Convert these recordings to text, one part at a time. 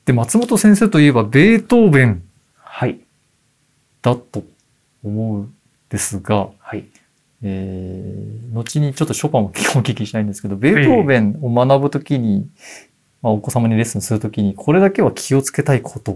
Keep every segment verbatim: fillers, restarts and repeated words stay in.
で、松本先生といえばベートーベンはいだと思うんですが、 はい。 えー、後にちょっとショパンをお聞きしたいんですけど、ベートーベンを学ぶときに、まあ、お子様にレッスンするときに、これだけは気をつけたいこと。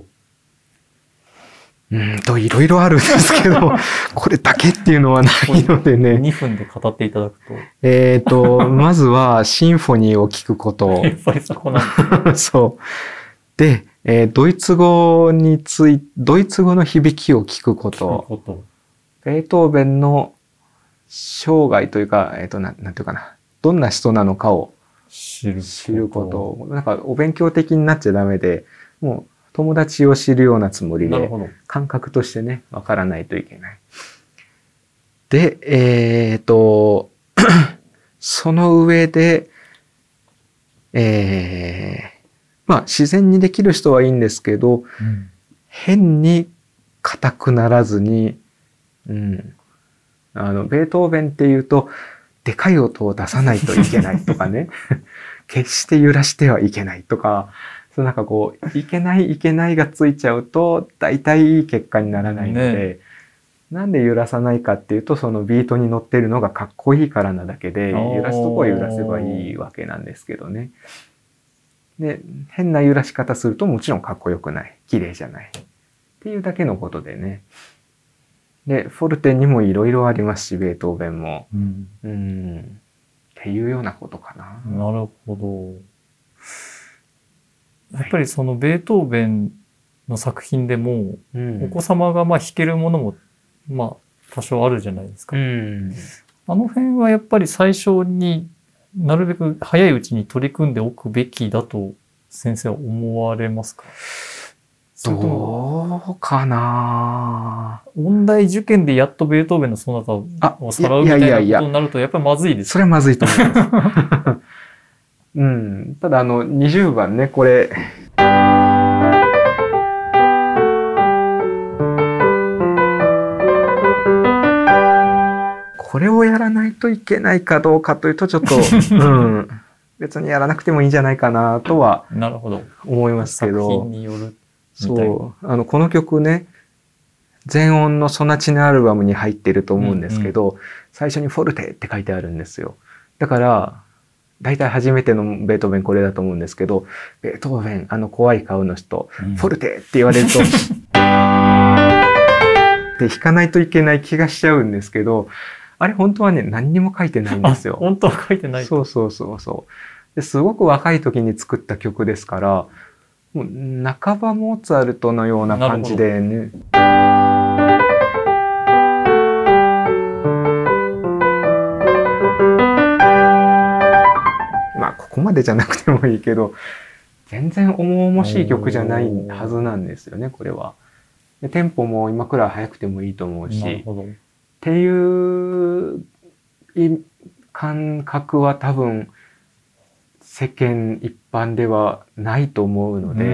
うんと、いろいろあるんですけど、これだけっていうのはないのでね。 にふんで語っていただくと。 えっと、まずはシンフォニーを聴くこと。 やっぱりそこなんだ。 そう。で、えー、ドイツ語につい、ドイツ語の響きを聞くこと。 聞くこと。 ベートーベンの生涯というか、えっと、なん、なんていうかな。どんな人なのかを知ること。 知ること。なんか、お勉強的になっちゃダメで、もう、友達を知るようなつもりで、感覚としてね、わからないといけない。で、えっと、その上で、えー、まあ、自然にできる人はいいんですけど、 うん、 変に硬くならずに、うん、あの、ベートーベンっていうと、でかい音を出さないといけないとかね、決して揺らしてはいけないとか、そうなんかこう、いけないいけないがついちゃうと、大体いい結果にならないので、ね、なんで揺らさないかっていうと、そのビートに乗ってるのがかっこいいからなだけで、揺らすとこは揺らせばいいわけなんですけどね。で、変な揺らし方するともちろんかっこよくない。綺麗じゃない。っていうだけのことでね。で、フォルテにもいろいろありますし、ベートーベンも。うん。うんっていうようなことかな。 なるほど。やっぱりそのベートーベンの作品でも、うん、お子様がまあ弾けるものもまあ多少あるじゃないですか。うん、あの辺はやっぱり最初になるべく早いうちに取り組んでおくべきだと先生は思われますか？ どうかな。 音大受験でやっとベートーベンのソナタをさらうみたいなことになるとやっぱりまずいです。 それはまずいと思います。うん。ただあのにじゅうばんね、これ。これをやらないといけないかどうかというとちょっと、うん、別にやらなくてもいいんじゃないかなとは思いますけど。 作品による。 そう。あの、この曲ね、全音のソナチネアルバムに入ってると思うんですけど、うんうん、最初にフォルテって書いてあるんですよ。だから、大体初めてのベートーベンこれだと思うんですけど、ベートーベン、あの怖い顔の人、うん、フォルテって言われると、で弾かないといけない気がしちゃうんですけど、あれ本当はね、何にも書いてないんですよ。 本当は書いてない。 そうそうそうそうですごく若い時に作った曲ですから、もう半ばモーツァルトのような感じでね。まあここまでじゃなくてもいいけど、全然重々しい曲じゃないはずなんですよね、これは。でテンポも今くらい速くてもいいと思うし。 なるほど。 っていう感覚は多分世間一般ではないと思うので、うん、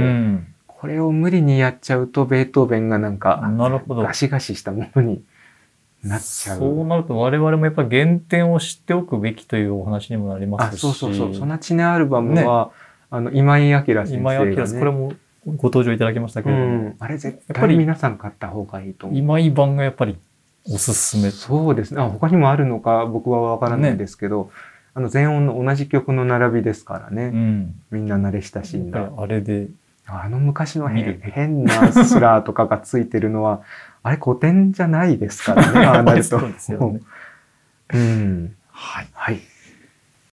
これを無理にやっちゃうとベートーベンがなんかガシガシしたものになっちゃう。 そうなると我々もやっぱり原点を知っておくべきというお話にもなりますし。 あ、そうそうそう。ソナチネアルバムは、ね、あの今井明先生が、ね、 今井明、これもご登場いただきましたけれども、うん、 あれ絶対皆さん買った方がいいと思う。 今井版がやっぱりおすすめ。 そうですね。あ、他にもあるのか僕はわからないですけど、ね、あの全音の同じ曲の並びですからね。うん、みんな慣れ親しんだ。 あれで。 あの昔の変なスラーとかがついてるのは、あれ古典じゃないですからね。ああなると。 そうですよね。 うん。 はい。 はい。